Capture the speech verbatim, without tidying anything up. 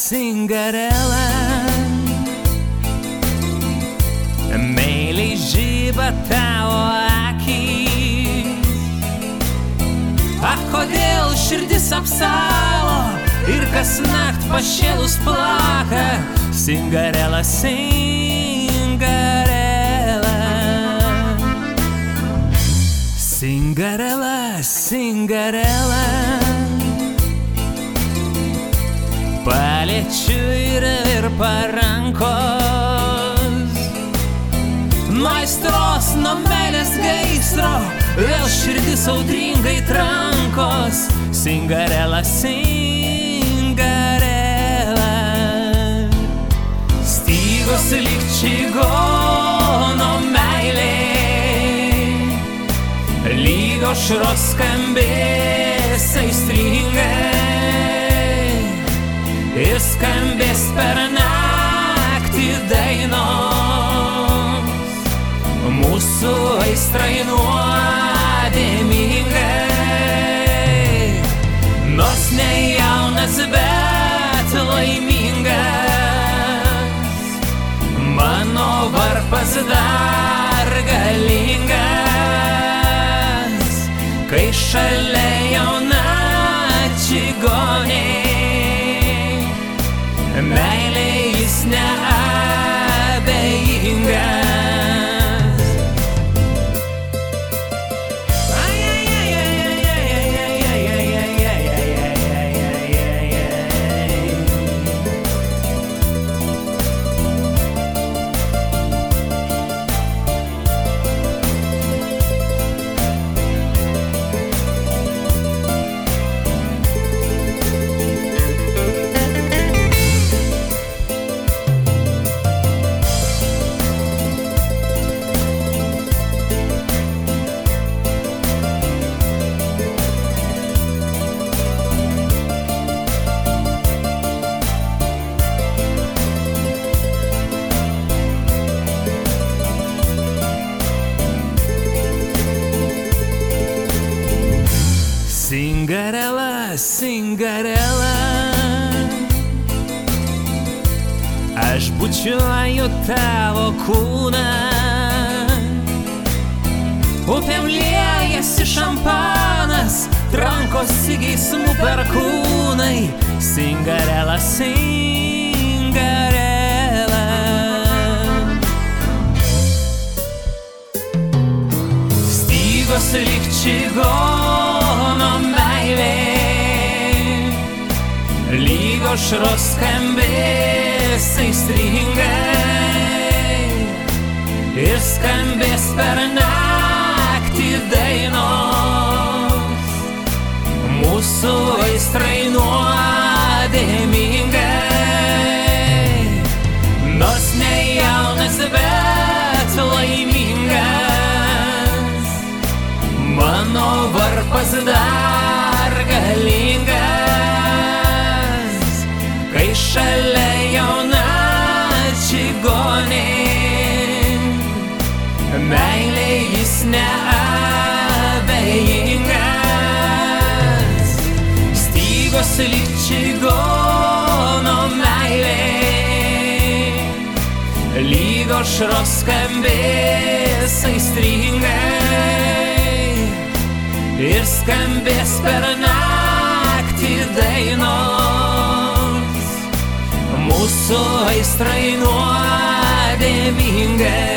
Cinderella, meiliai žiba tavo akys. Ak, kodėl širdis apsalo ir kasnakt pašėlus plaka. Cinderella, Cinderella, Cinderella, Cinderella. Paliečiu ir ir parankos, nuo aistros, nuo meilės gaisro, vėl širdis audringai trankos. Cinderella, Cinderella, stygos lyg čigono meilė, lyg aušros skambės aistringai ir skambės per naktį dainos, mūsų aistrai nuodėmingai. Nors ne jaunas, bet laimingas, mano varpas dar galingas, kai šalia jauna čigonė, meilė jis neabejingas. Cinderella, Cinderella, aš bučiuoju tavo kūną, upėm liejasi šampanas, trankosi geismų perkūnai. Cinderella, Cinderella, stygos lyg čigono meilė, lyg aušros skambės aistringai ir skambės per naktį dainos, mūsų aistrai nuodėmingai. Nors ne jaunas, bet laimingas, mano varpas dar galingas, kai šalia jauna čigonė, meilė jis neabejingas. Stygos lyg čigono meilė, lyg aušros skambės aistringai ir skambės per naktį dainos, mūsų aistrai nuodėmingai.